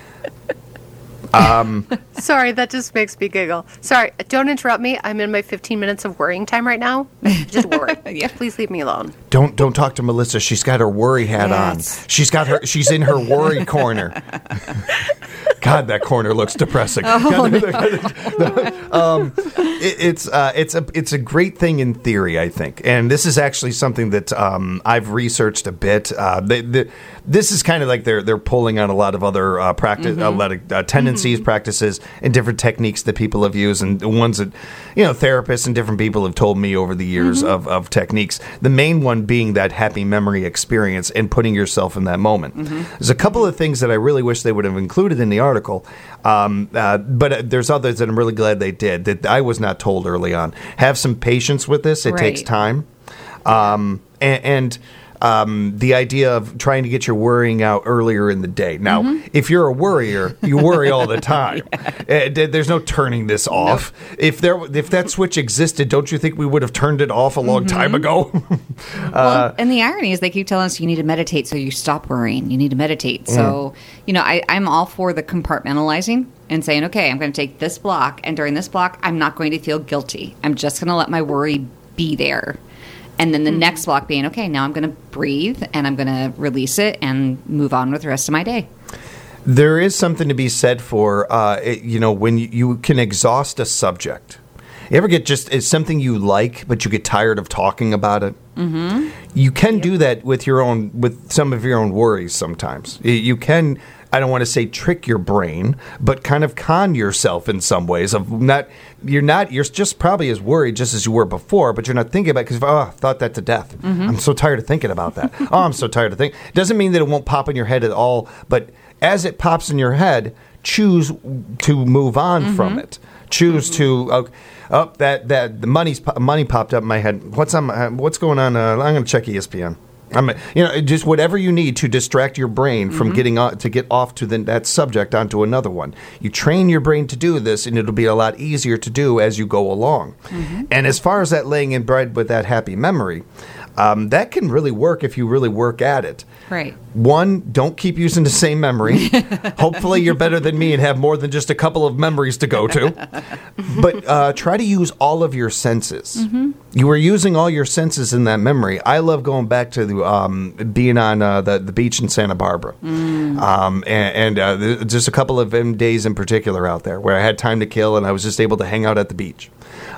Um, Sorry, that just makes me giggle. Sorry, don't interrupt me. I'm in my fifteen minutes of worrying time right now. Just worry. Yeah. Please leave me alone. don't don't talk to Melissa. She's got her worry hat Yes. on. She's got her. She's in her worry corner. God, that corner looks depressing. Oh, um, it, it's uh, it's a it's a great thing in theory, I think, and this is actually something that um, I've researched a bit. Uh, they, they, this is kind of like they're they're pulling on a lot of other uh, practice, Mm-hmm. a lot of uh, tendencies, mm-hmm. practices, and different techniques that people have used, and the ones that you know therapists and different people have told me over the years Mm-hmm. of, of techniques. The main one being that happy memory experience and putting yourself in that moment. Mm-hmm. There's a couple of things that I really wish they would have included in the article, um, uh, but uh, there's others that I'm really glad they did that I was not told early on. Have some patience with this. It Right. takes time. Um, and, and um, the idea of trying to get your worrying out earlier in the day. Now, Mm-hmm. if you're a worrier, you worry all the time. Uh, th- there's no turning this off. If there, if that switch existed, don't you think we would have turned it off a long Mm-hmm. time ago? Well, and the irony is they keep telling us you need to meditate so you stop worrying. You need to meditate. So, you know, I, I'm all for the compartmentalizing and saying, okay, I'm going to take this block, and during this block, I'm not going to feel guilty. I'm just going to let my worry be there. And then the next block being, okay, now I'm going to breathe, and I'm going to release it and move on with the rest of my day. There is something to be said for, uh, it, you know, when you, you can exhaust a subject. You ever get just, it's something you like, but you get tired of talking about it? Mm-hmm. You can do that with your own, with some of your own worries sometimes. You- You can, I don't want to say trick your brain, but kind of con yourself in some ways of not, you're not, you're just probably as worried just as you were before, but you're not thinking about it because, oh, I thought that to death. I'm so tired of thinking about that. oh, I'm so tired of thinking. Doesn't mean that it won't pop in your head at all, but as it pops in your head, choose to move on from it. Choose to, oh, oh, that, that, the money's, po- money popped up in my head. What's on my, what's going on? Uh, I'm going to check E S P N. I'm, you know, just whatever you need to distract your brain from getting on, to get off to the, that subject onto another one. You train your brain to do this, and it'll be a lot easier to do as you go along. And as far as that laying in bed with that happy memory, um, that can really work if you really work at it. Right. One, don't keep using the same memory. Hopefully you're better than me and have more than just a couple of memories to go to. But uh, try to use all of your senses. Mm-hmm. You were using all your senses in that memory. I love going back to the, um, being on uh, the, the beach in Santa Barbara. Mm. Um, and and uh, there's just a couple of um, days in particular out there where I had time to kill and I was just able to hang out at the beach.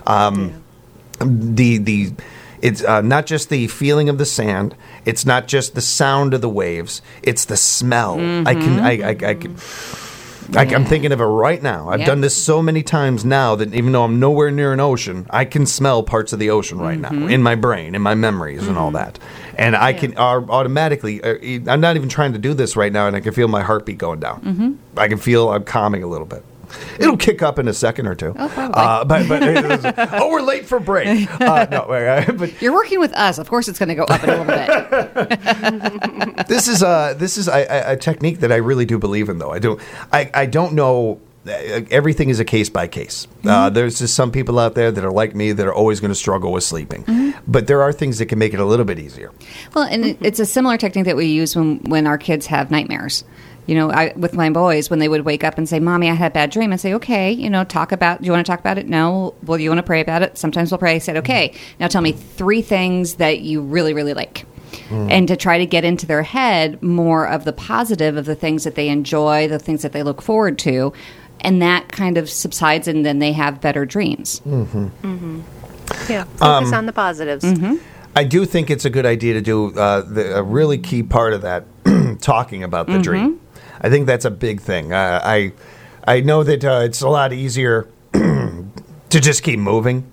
Um, yeah. The the... It's uh, not just the feeling of the sand. It's not just the sound of the waves. It's the smell. Mm-hmm. I can. I. I, I can. Yeah. I, I'm thinking of it right now. I've yep. done this so many times now that even though I'm nowhere near an ocean, I can smell parts of the ocean right mm-hmm. now in my brain, in my memories, mm-hmm. and all that. And I yeah. can uh, automatically. Uh, I'm not even trying to do this right now, and I can feel my heartbeat going down. Mm-hmm. I can feel I'm calming a little bit. It'll kick up in a second or two. Oh, probably. Uh, but, but oh, we're late for break. Uh, no, uh, but You're working with us. Of course, it's going to go up in a little bit. this is a this is a, a technique that I really do believe in, though. I do. I, I don't know. Everything is a case by case. Mm-hmm. Uh, there's just some people out there that are like me that are always going to struggle with sleeping. Mm-hmm. But there are things that can make it a little bit easier. Well, and it, it's a similar technique that we use when when our kids have nightmares. You know, I, with my boys, when they would wake up and say, Mommy, I had a bad dream, and say, okay, you know, talk about, do you want to talk about it? No. Well, you want to pray about it? Sometimes we'll pray. I said, okay, now tell me three things that you really, really like. Mm. And to try to get into their head more of the positive of the things that they enjoy, the things that they look forward to. And that kind of subsides, and then they have better dreams. Mm-hmm. Mm-hmm. Yeah, focus um, on the positives. Mm-hmm. I do think it's a good idea to do uh, the, a really key part of that, talking about the mm-hmm. dream. I think that's a big thing. Uh, I I know that uh, it's a lot easier to just keep moving.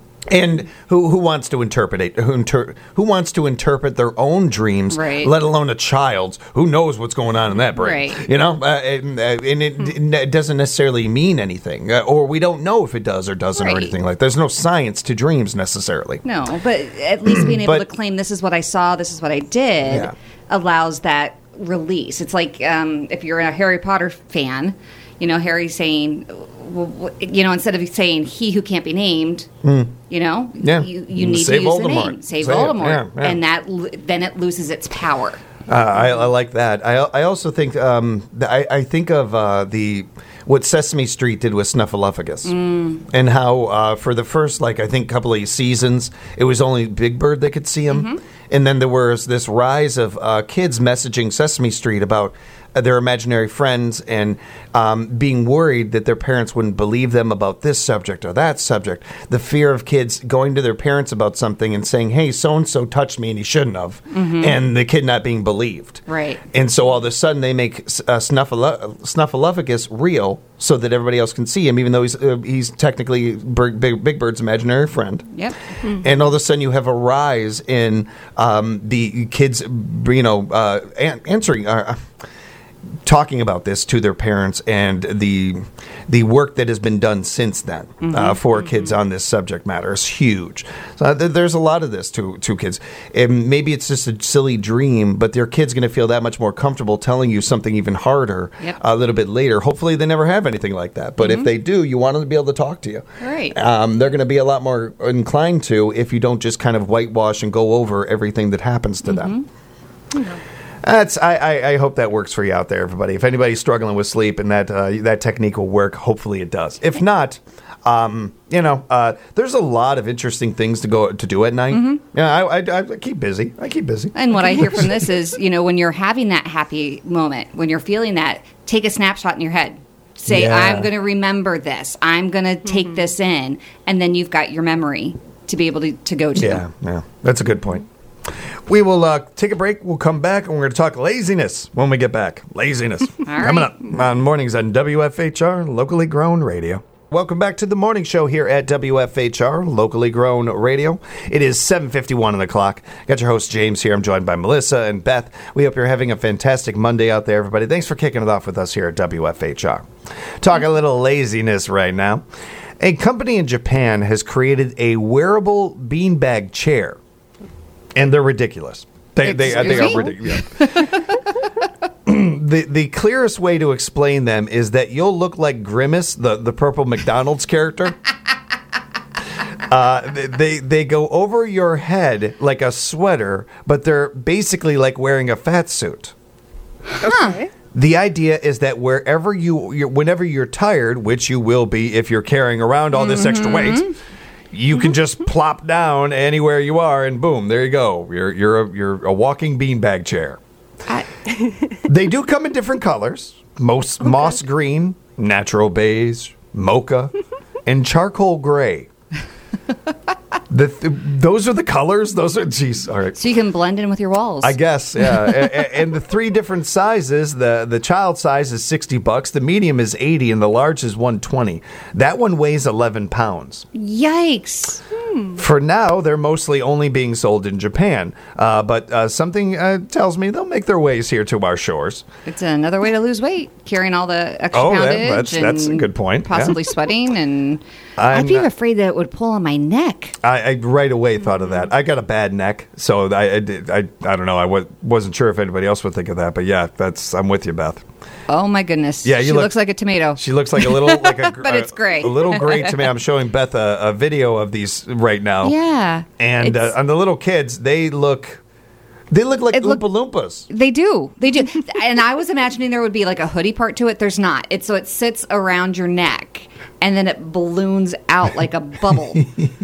And who who wants to interpret it? Who, inter- who wants to interpret their own dreams, right. let alone a child's? Who knows what's going on in that brain? Right. You know, uh, and, uh, and it, mm-hmm. it doesn't necessarily mean anything, uh, or we don't know if it does or doesn't right. or anything like that. There's no science to dreams necessarily. No, but at least being able but, to claim this is what I saw, this is what I did, yeah. allows that release. It's like um, if you're a Harry Potter fan, you know, Harry saying, well, you know, instead of saying he who can't be named, mm. you know, yeah. you, you need Save to use Voldemort. the name. Save Say Voldemort. Yeah, yeah. And that then it loses its power. Uh, I, I like that. I, I also think um, I, I think of uh, the what Sesame Street did with Snuffleupagus, mm. and how uh, for the first like I think couple of seasons it was only Big Bird that could see him, mm-hmm. and then there was this rise of uh, kids messaging Sesame Street about their imaginary friends and um, being worried that their parents wouldn't believe them about this subject or that subject. The fear of kids going to their parents about something and saying, hey, so-and-so touched me and he shouldn't have, mm-hmm. and the kid not being believed. Right. And so all of a sudden they make uh, Snuffle- Snuffleupagus real so that everybody else can see him, even though he's uh, he's technically Big, Big Bird's imaginary friend. Yep. Mm-hmm. And all of a sudden you have a rise in um, the kids, you know, uh, an- answering... Uh, talking about this to their parents and the the work that has been done since then mm-hmm. uh, for mm-hmm. kids on this subject matter is huge. So uh, th- there's a lot of this to, to kids. And maybe it's just a silly dream, but their kid's going to feel that much more comfortable telling you something even harder yep. a little bit later. Hopefully they never have anything like that. But mm-hmm. if they do, you want them to be able to talk to you. Right. Um, they're going to be a lot more inclined to if you don't just kind of whitewash and go over everything that happens to mm-hmm. them. Mm-hmm. That's. I, I, I hope that works for you out there, everybody. If anybody's struggling with sleep and that uh, that technique will work, hopefully it does. If not, um, you know, uh, there's a lot of interesting things to go to do at night. Mm-hmm. Yeah, I, I, I keep busy. I keep busy. And what I hear from this is, you know, when you're having that happy moment, when you're feeling that, take a snapshot in your head. Say, yeah. I'm going to remember this. I'm going to take mm-hmm. this in, and then you've got your memory to be able to, to go to. Yeah, yeah, that's a good point. We will uh, take a break. We'll come back, and we're going to talk laziness when we get back. Laziness. Coming right. up on Mornings on W F H R, locally grown radio. Welcome back to the morning show here at W F H R, locally grown radio. It is seven fifty-one on the clock. Got your host, James, here. I'm joined by Melissa and Beth. We hope you're having a fantastic Monday out there, everybody. Thanks for kicking it off with us here at W F H R. Talk a little laziness right now. A company in Japan has created a wearable beanbag chair. And they're ridiculous. They they, they are ridiculous. Yeah. the the clearest way to explain them is that you'll look like Grimace, the, the purple McDonald's character. Uh, they they go over your head like a sweater, but they're basically like wearing a fat suit. Okay. The idea is that wherever you, you're, whenever you're tired, which you will be if you're carrying around all this extra weight. You can just plop down anywhere you are, and boom, there you go. You're you're a, you're a walking beanbag chair. I- they do come in different colors: most okay. moss green, natural beige, mocha, and charcoal gray. The th- those are the colors. Those are geez. All right. So you can blend in with your walls. I guess, yeah. and, and the three different sizes. The the child size is sixty bucks. The medium is eighty, and the large is one twenty. That one weighs eleven pounds. Yikes! For now, they're mostly only being sold in Japan, uh, but uh, something uh, tells me they'll make their ways here to our shores. It's another way to lose weight, carrying all the extra Oh, yeah, poundage. that's- and that's a good point, yeah. Possibly sweating, and I'm I'd be not- afraid that it would pull on my neck. I, I right away thought of that. I got a bad neck, so I I, did, I, I don't know. I w- wasn't sure if anybody else would think of that, but yeah, that's I'm with you, Beth. Oh my goodness! Yeah, you she look- looks like a tomato. She looks like a little like a But it's gray. a, little gray to me. I'm showing Beth a, a video of these right now. Yeah, and uh, It's- on the little kids, they look they look like It look- Oompa Loompas. They do. They do. And I was imagining there would be like a hoodie part to it. There's not. It's so it sits around your neck and then it balloons out like a bubble.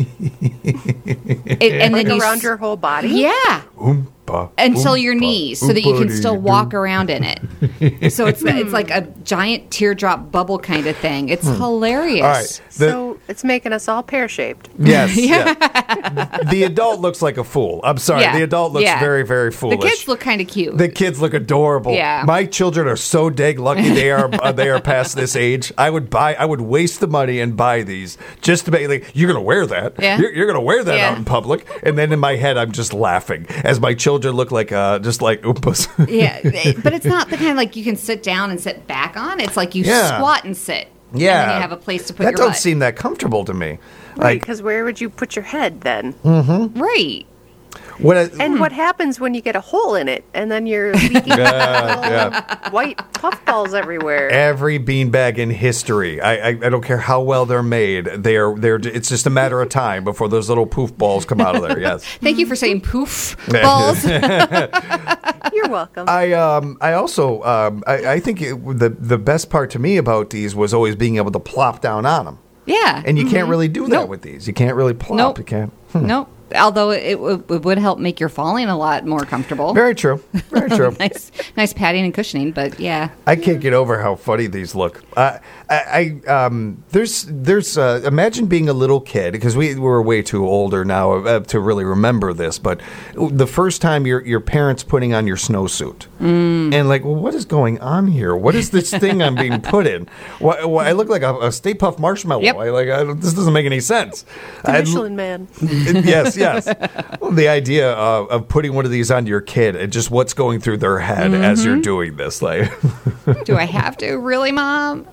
It, and Like then you around s- your whole body? Yeah. Oompa, Until your Oompa, knees, so that you can still Oompa-dee-doo. walk around in it. So it's it's like a giant teardrop bubble kind of thing. It's hilarious. Hmm. All right. The- So it's making us all pear-shaped. Yes. yeah. The adult looks like a fool. I'm sorry. Yeah, The adult looks yeah. very, very The foolish. kids look kind of cute. The kids look adorable. Yeah. My children are so dang lucky they are uh, they are past this age. I would buy I would waste the money and buy these just to be like, you're gonna wear that. Yeah. You're, you're gonna wear that Yeah. out in public. And then in my head I'm just laughing as my children look like uh, just like oompas. Yeah, it- but it's not the kind of like you can sit down and sit back on. It's like you Yeah. squat and sit. Yeah. And then you have a place to put that your don't butt. seem that comfortable to me. Right, Like because where would you put your head then? Right. what I, And what happens when you get a hole in it and then you're leaking yeah, yeah. white puffballs everywhere? Every beanbag in history. I, I I don't care how well they're made. They are they're. It's just a matter of time before those little poof balls come out of there. Yes. Thank you for saying poof balls. You're welcome. I um I also um I, I think it, the the best part to me about these was always being able to plop down on them, Yeah. and you can't really do that Nope. with these. You can't really plop. Nope. You can't. Nope. Although it, w- it would help make your falling a lot more comfortable. Very true. Very true. nice, nice padding and cushioning. But yeah, I can't get over how funny these look. Uh, I, I um, there's there's uh, imagine being a little kid, because we we're way too older now uh, to really remember this. But the first time your your parents putting on your snowsuit and like, well, what is going on here? What is this thing I'm being put in? Why, why I look like a, a Stay Puft Marshmallow? Yep. I, like I, don't- this doesn't make any sense. the I'd- Michelin Man. yes, yes. Well, the idea of, of putting one of these on your kid and just what's going through their head as you're doing this, like, do I have to really, Mom?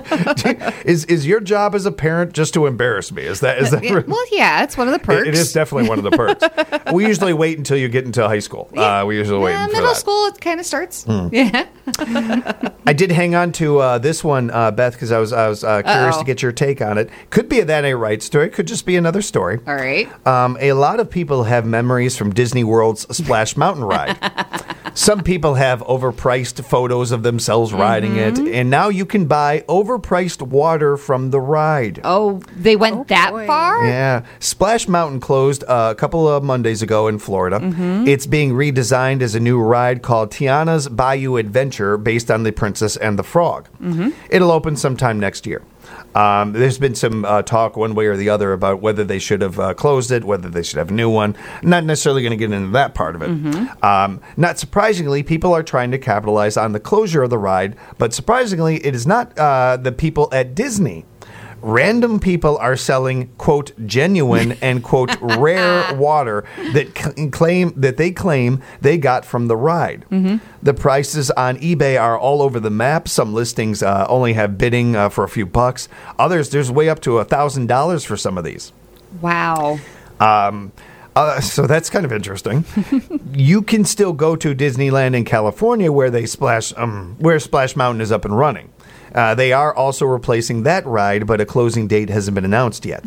is is your job as a parent just to embarrass me? Is that is that? Yeah, well, yeah, it's one of the perks. It, it is definitely one of the perks. We usually wait until you get into high school. Uh, we usually wait Yeah, for middle that. school, it kind of starts. Yeah. I did hang on to uh, this one, uh, Beth, because I was I was uh, curious Uh-oh. to get your take on it. Could be a That Ain't Right story. Could just be another story. All right. Um, a lot of people have memories from Disney World's Splash Mountain ride. Some people have overpriced photos of themselves riding Mm-hmm. it, and now you can buy overpriced water from the ride. Oh, they went Oh, that boy. far? Yeah. Splash Mountain closed uh, a couple of Mondays ago in Florida. Mm-hmm. It's being redesigned as a new ride called Tiana's Bayou Adventure, based on The Princess and the Frog. Mm-hmm. It'll open sometime next year. Um, there's been some uh, talk one way or the other about whether they should have uh, closed it, whether they should have a new one. Not necessarily going to get into that part of it. Mm-hmm. Um, not surprisingly, people are trying to capitalize on the closure of the ride, but surprisingly, it is not uh, the people at Disney. Random people are selling, quote, genuine and, quote, rare water that c- claim that they claim they got from the ride. The prices on eBay are all over the map. Some listings uh, only have bidding uh, for a few bucks. Others, there's way up to one thousand dollars for some of these. Wow. Um, uh, so that's kind of interesting. You can still go to Disneyland in California where they splash, um, where Splash Mountain is up and running. Uh, they are also replacing that ride, but a closing date hasn't been announced yet.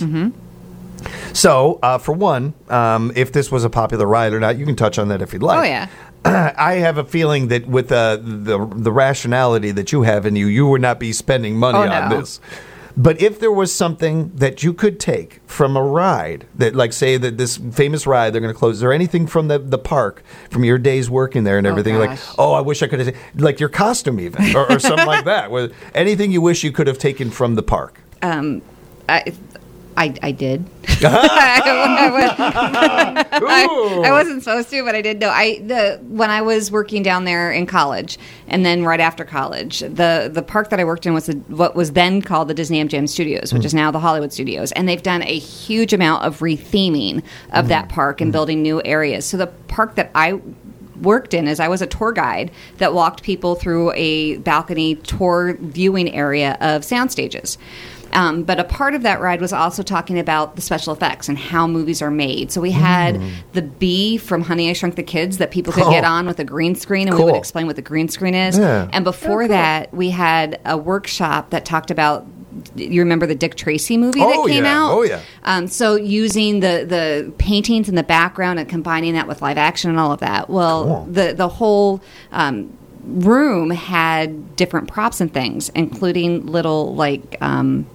So, uh, for one, um, if this was a popular ride or not, you can touch on that if you'd like. Oh, yeah. I have a feeling that with uh, the the rationality that you have in you, you would not be spending money Oh, on no. this. But if there was something that you could take from a ride, that like say that this famous ride they're going to close, is there anything from the, the park, from your days working there and Oh, everything, like, gosh. oh, I wish I could have, like your costume even, or, or something like that, with anything you wish you could have taken from the park? Um, I, I, I did. I, I wasn't supposed to, but I did know. I the when I was working down there in college, and then right after college, the the park that I worked in was the, what was then called the Disney M G M Studios, which mm. is now the Hollywood Studios, and they've done a huge amount of retheming of mm. that park and mm. building new areas. So the park that I worked in is I was a tour guide that walked people through a balcony tour viewing area of sound stages. Um, but a part of that ride was also talking about the special effects and how movies are made. So we had mm. the bee from Honey, I Shrunk the Kids that people could oh. get on with a green screen, and cool. we would explain what the green screen is. Yeah. And before oh, cool. that, we had a workshop that talked about, you remember the Dick Tracy movie oh, that came yeah. out? Oh, yeah. Um, so using the, the paintings in the background and combining that with live action and all of that. Well, cool. the, the whole um, room had different props and things, including little, like... Um,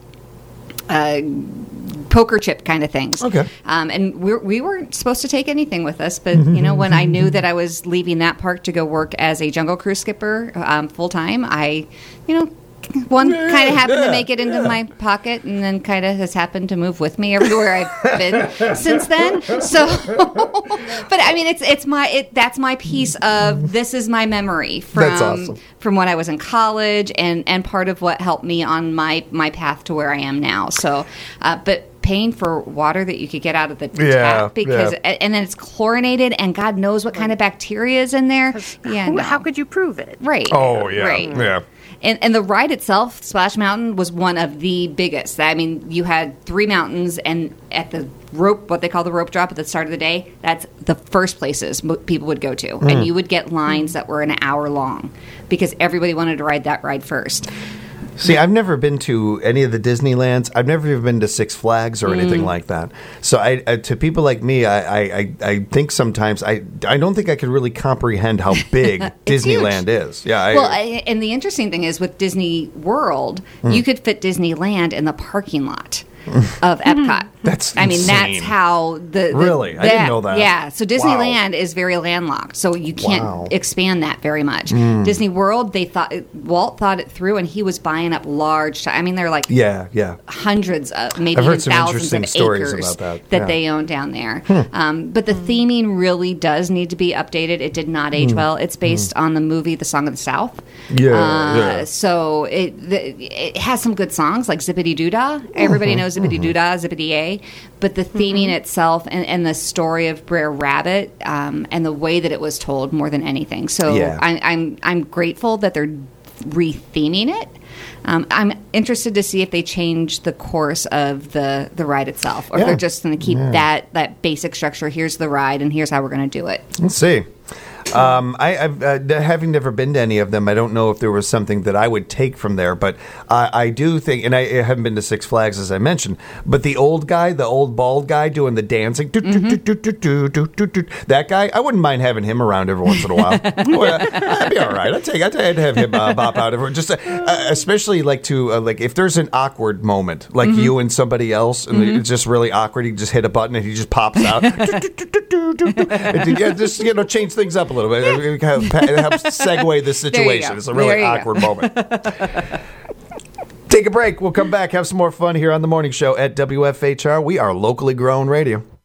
Uh, poker chip kind of things. Okay. Um, and we we weren't supposed to take anything with us, but you know, when I knew that I was leaving that park to go work as a Jungle Cruise skipper um, full time, I, you know, one yeah, kind of happened yeah, to make it into yeah. my pocket, and then kind of has happened to move with me everywhere I've been since then. So, but I mean, it's it's my it, that's my piece of this is my memory from That's awesome. from when I was in college, and, and part of what helped me on my, my path to where I am now. So, uh, but paying for water that you could get out of the yeah, tap because yeah. and then it's chlorinated, and God knows what kind of bacteria is in there. Yeah, Who, no. How could you prove it? Right. Oh yeah, right. yeah. And, and the ride itself, Splash Mountain, was one of the biggest. I mean, you had three mountains, and at the rope, what they call the rope drop at the start of the day, that's the first places mo- people would go to. Mm. And you would get lines that were an hour long because everybody wanted to ride that ride first. See, I've never been to any of the Disneylands. I've never even been to Six Flags or mm. anything like that. So, I, I, to people like me, I, I, I think sometimes I, I don't think I could really comprehend how big Disneyland huge. is. Yeah. I, well, I, and the interesting thing is with Disney World, mm. you could fit Disneyland in the parking lot of Epcot. That's I mean, insane. that's how the, the really that, I didn't know that. Yeah, so Disneyland wow. is very landlocked, so you can't wow. expand that very much. Mm. Disney World, they thought Walt thought it through, and he was buying up large. I mean, they're like yeah, yeah, hundreds of maybe I've heard even some thousands of stories acres about that, that yeah. they own down there. Hmm. Um, but the theming really does need to be updated. It did not age Hmm. well. It's based hmm. on the movie The Song of the South. Yeah, uh, yeah. So it the, it has some good songs like Zippity Doo Dah. Everybody Mm-hmm, knows Zippity mm-hmm. Doo Dah, Zippity A. But the theming mm-hmm. itself and, and the story of Brer Rabbit um, and the way that it was told more than anything. So Yeah. I, I'm I'm grateful that they're retheming it. Um, I'm interested to see if they change the course of the, the ride itself, or Yeah. if they're just going to keep Yeah. that that basic structure. Here's the ride, and here's how we're going to do it. Let's see. Um, I, I've, uh, having never been to any of them, I don't know if there was something that I would take from there, but I, I do think, and I, I haven't been to Six Flags as I mentioned, but the old guy, the old bald guy doing the dancing, doo, doo, doo, doo, doo, doo, doo, doo, doo, that guy, I wouldn't mind having him around every once in a while. Well, that'd be all right. I'd take, I'd, I'd have him uh, bop out every, just uh, uh, especially like to uh, like if there's an awkward moment, like mm-hmm. you and somebody else, and mm-hmm. it's just really awkward. You just hit a button and he just pops out. And, yeah, just you know, change things up a little bit. It helps segue the situation. It's a really awkward moment. Take a break. We'll come back, have some more fun here on the morning show at W F H R. We are locally grown radio.